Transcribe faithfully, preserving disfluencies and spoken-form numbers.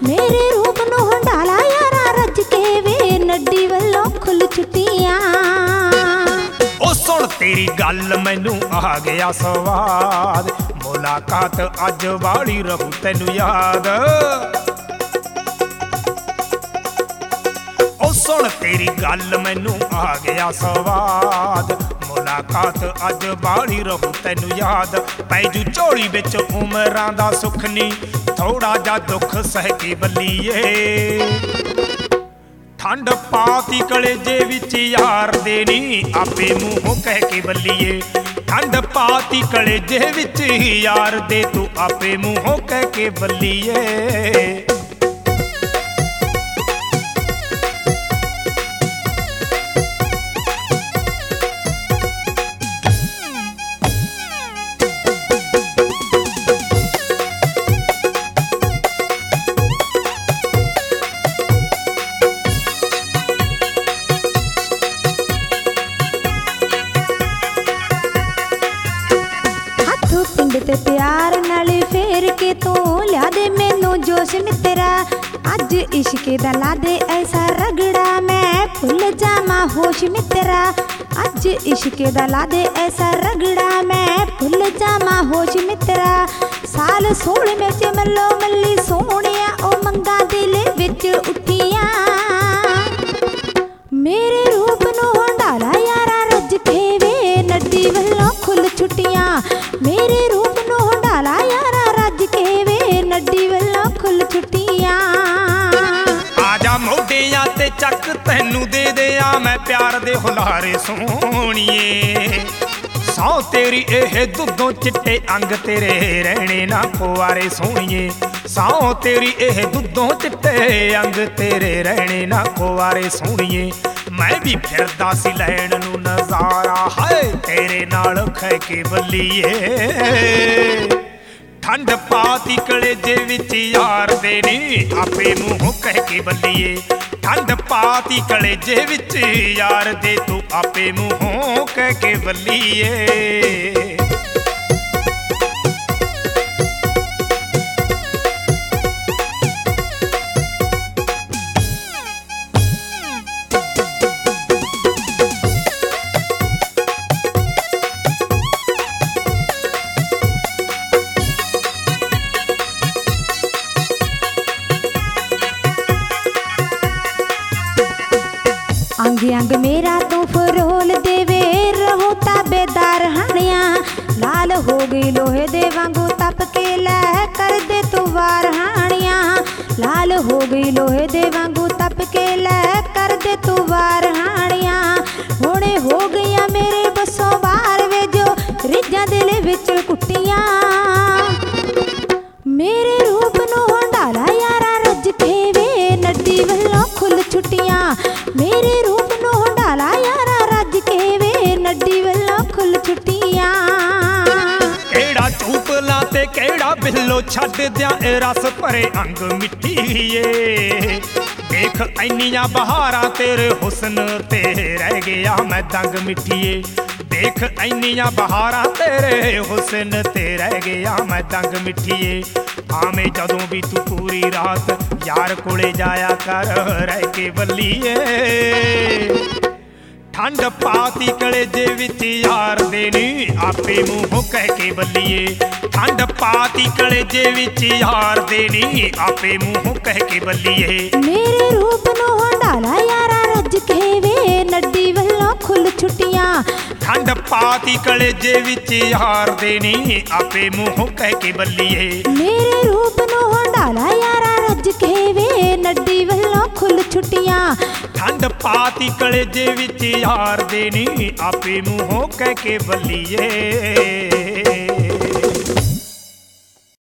मेरे रूप नूं हंडाला यारा रज के वे नड्डी वल्लों खुल छुट्टियां। ओ सुन तेरी गल मैनू आ गया स्वाद, मुलाकात अज वाली रहू तैनू याद। ओ सुन तेरी गल मैनू आ गया स्वाद, मुलाकात अज वाली रहू तैनू याद। पैजू झोली विच उमरां दा सुख नी, थोड़ा जा दुख सह के बल्लीए। ठंड पाती कलेजे विच यार दे नी, आपे मूहों कह के बल्लीए। ठंड पाती कलेजे विच यार दे, तू आपे मूहों कह के बल्लीए। ते प्यार नाल फेर के तू लिया दे मैनू जोश मित्रा। अज इश्के दा ला दे ऐसा रगड़ा, मैं भुल जावां होश मित्रा। अज इश्के दा ला दे ऐसा रगड़ा, मैं भुल जावां होश मित्रा। साल सोल में च मल्लो मल्ली सोहणिया, ओ मंगा दिल विच उठियां। मेरे रूप नूं हंडाला यारा रज के वे नड्डी वल्लों खुल छुट्टियां। मेरे रूप नूं हंडाला यारा रज के वे नड्डी वल्लों खुल छुट्टियां। आजा मोढियां ते चक तैनू दे दिया मैं प्यार दे हुलारे सोहणीए। सौ तेरी एह दुद्धों चिट्टे अंग तेरे रहने ना कुआरे सोहणीए। सौ तेरी एह दुद्धों चिट्टे अंग तेरे रहने ना कुआरे सोहणीए। मैं भी फिरदा सी लैण नू नजारा, हाय तेरे नाल खै के बल्लीए। ठंड पाती कलेजे विच यार दे नी, आपे मूहों कह के बल्लीए। ठंड पाती कलेजे विच यार दे, तू आपे मूहों कह के बल्लीए। अंग अंग मेरा तू फरोल देवे, रहो ताबेदार हानिया। लाल हो गई लोहे दे वांगू तप के लै कर दे तू वार हानिया। लाल हो गई लोहे दे वांगू तप के लै कर दे तू वार हानिया। हुणे हो गईया मेरे बसों वार वे जो रिजा दिल विच कुट्टियां। मेरे रूप नूं हंडाला यारा रज के वे नड्डी वल्लों खुल छुट्टियां। मेरे रूप नूं हंडाला यारा रज के वे नड्डी वल्लों खुल छुट्टियां। केड़ा चूपला ते केड़ा बिल्लो छड्ड दियां ए रस भरे अंग मिट्ठीए। देख ऐनियां बहारां तेरे हुस्न ते रह गया मैं दंग मिट्ठीए। देख ऐनियां बहारां तेरे हुस्न ते रह गया मैं दंग मिट्ठीए। आवें जदों भी तू पूरी रात यार कोले जाया कर रह के बल्लीए। ठंड पाती कलेजे विच यार दे नी, आपे मूहों कह के बल्लीए। ठंड पाती कलेजे विच यार दे नी, आपे मूहों कह के बल्लीए। मेरे रूप नूं हंडाला यारा रज के वे नड्डी वल्लों खुल छुट्टियां। ठंड पाती कलेजे विच यार दे नी, आपे मूहों कह के बल्लीए। मेरे रूप नूं हंडाला यारा रज के वे नड्डी वल्लों खुल छुट्टियां। ठंड पाती कलेजे विच यार दे नी, आपे मूहों कह के बल्लीए।